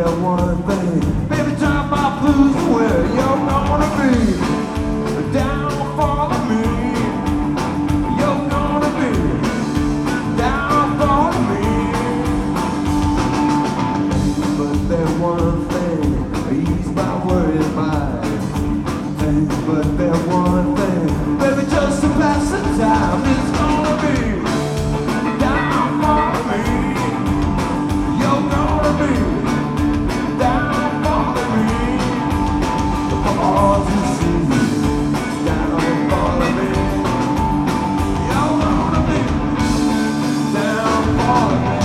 one thing. Baby, drop my blues where you're gonna be. Down for me. You're gonna be down for me. But there's one thing, ease my worried mind. But there's one thing, baby, just to pass the time, it's gonna be down for me. You're gonna be down for me. For all to see, down for me. You're gonna be down for me.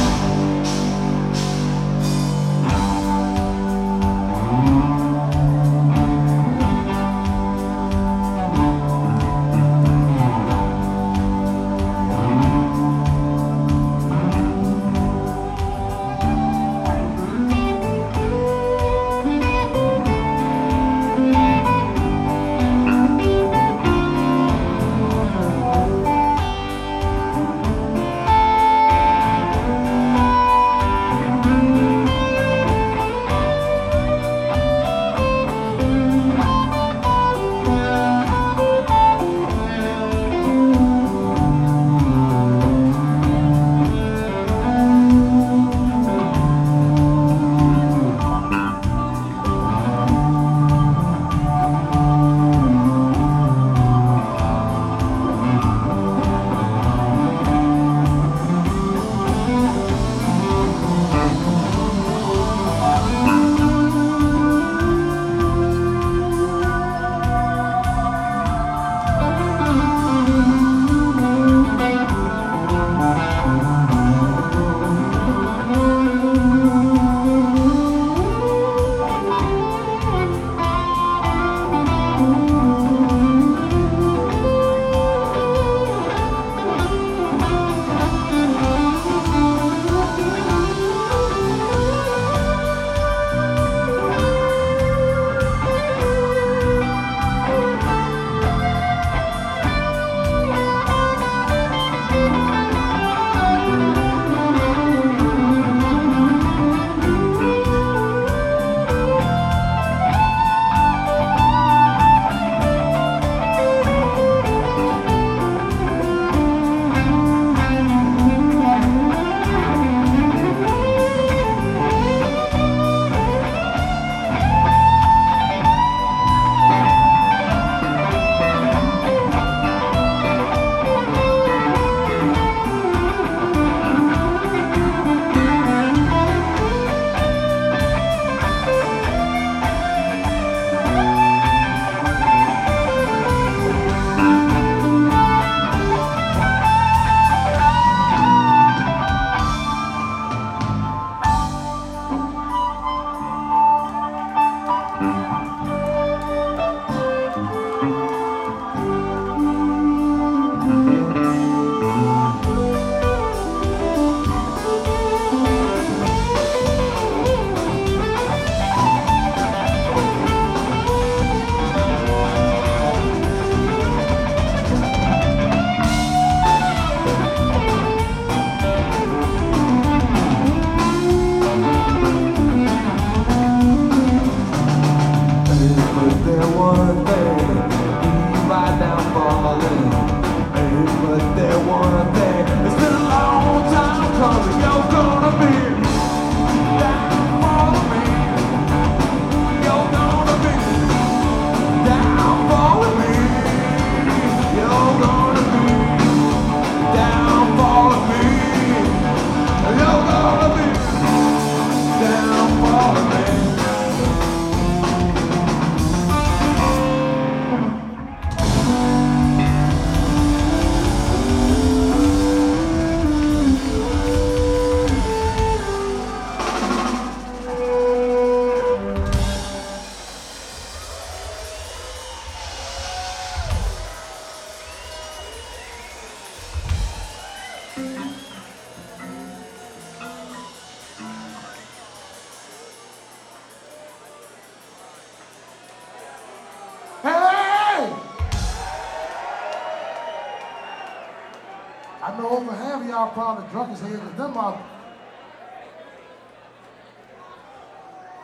I know over half of y'all probably drunk as hell, because them are...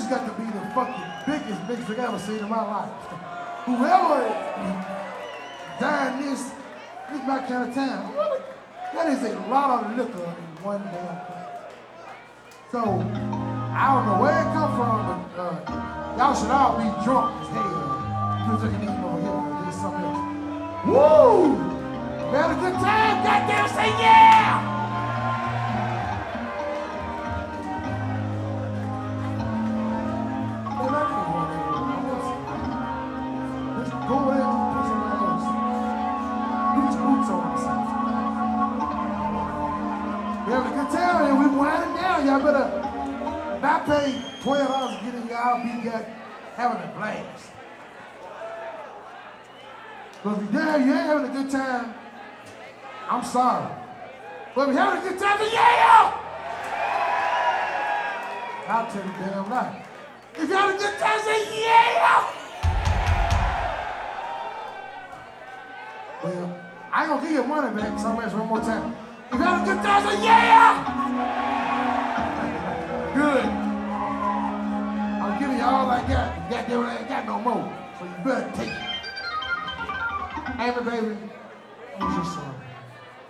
got to be the fucking biggest mix I've ever seen in my life. Whoever dying this is my kind of time. Really? That is a lot of liquor in one damn cup. So, I don't know where it come from, but y'all should all be drunk as hell. You just looking at over here, there's something else. Woo! We had a good time, goddamn, say yeah! Go ahead and put somebody else. Put your boots on or something. We having a good time and we winding down. Y'all better not pay $12 to get in y'all be having a blast. But if you ain't having a good time, I'm sorry. But if you're having a good time, then yeah! I'll tell you damn lie. If you're having a good time, say yeah! Well, I ain't gonna give you money back, so I'm gonna ask one more time. If you had a good time, say yeah! Good. I'm giving you all I got. You goddamn, I ain't got no more. So you better take it. Amy, baby, I'm just sorry.